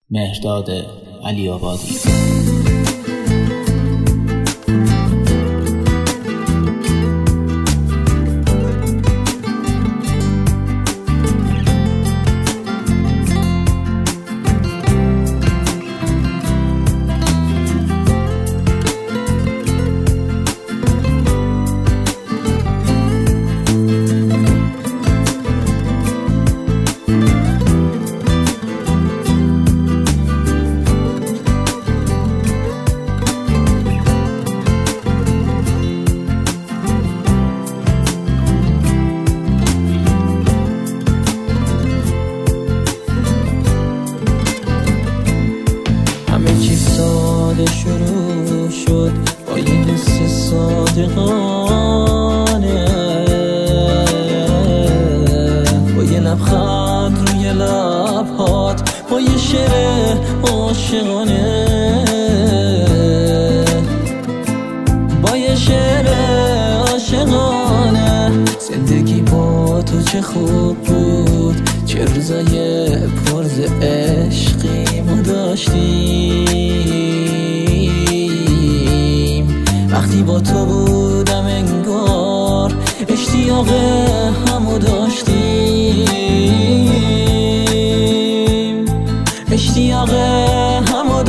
مهرداد علی‌آبادی. شروع شد با یه حس صادقانه، با یه لبخند روی لبهات، با یه شعر عاشقانه، با یه شعر عاشقانه. زندگی با تو چه خوب بود، چه روزای پر ز عشقی ما داشتیم. وقتی با تو بودم انگار اشتیاق همو داشتیم، اشتیاق همو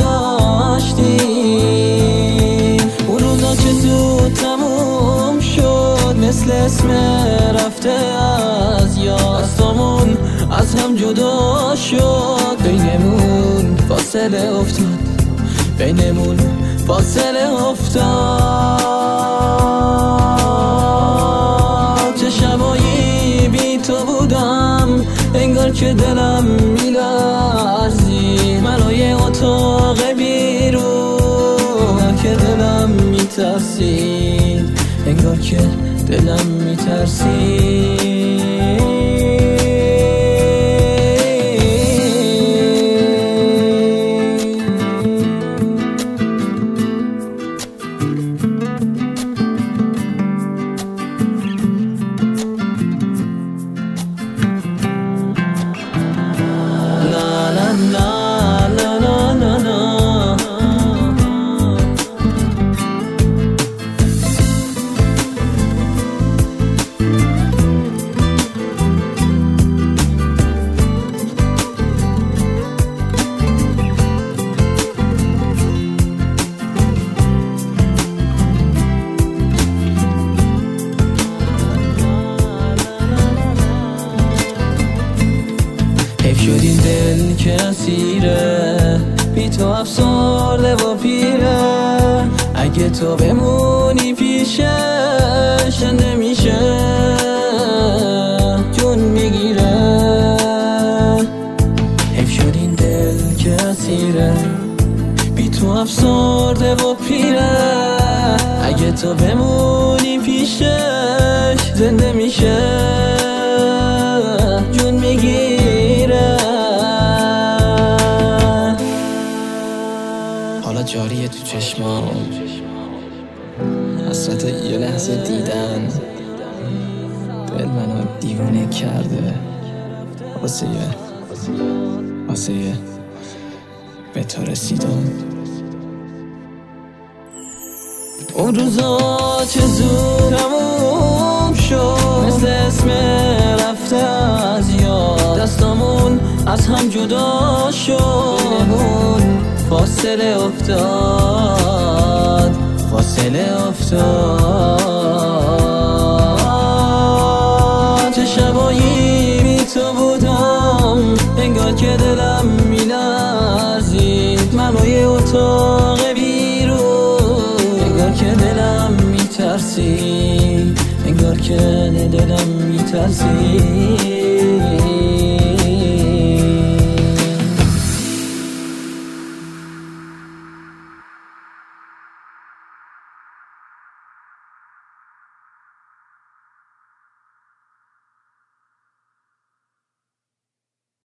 داشتیم. اون روزا که زود تموم شد، مثل اسم رفته از یاد، دستامون از هم جدا شد. بینمون فاصله افتاد، بینمون فاصله افتاد. چه شبایی بی تو بودم، انگار که دلم میلرزید. منو اتاق بیرون که دلم میترسید، انگار که دلم میترسید. شد این دل که اسیره، بی تو افسرده و پیره. اگه تو بمونی پیشش نمیشه، جون میگیره. حیف شد این دل که اسیره، بی تو افسرده و پیره. اگه تو بمونی پیشش زنده میشه، جون میگیره. حالا جاریه تو چشمام حسرت یه لحظه دیدن، دل منو دیوانه کرده. واسه به تو رسیدم. اون روزا چه زود تموم شد، مثل اسم رفته از یاد، دستامون از هم جدا شد. فاصله افتاد، فاصله افتاد. چه شبایی بی تو بودم، انگار که دلم میلرزید. منو اتاق بیرون، انگار که دلم میترسید، انگار که دلم میترسید.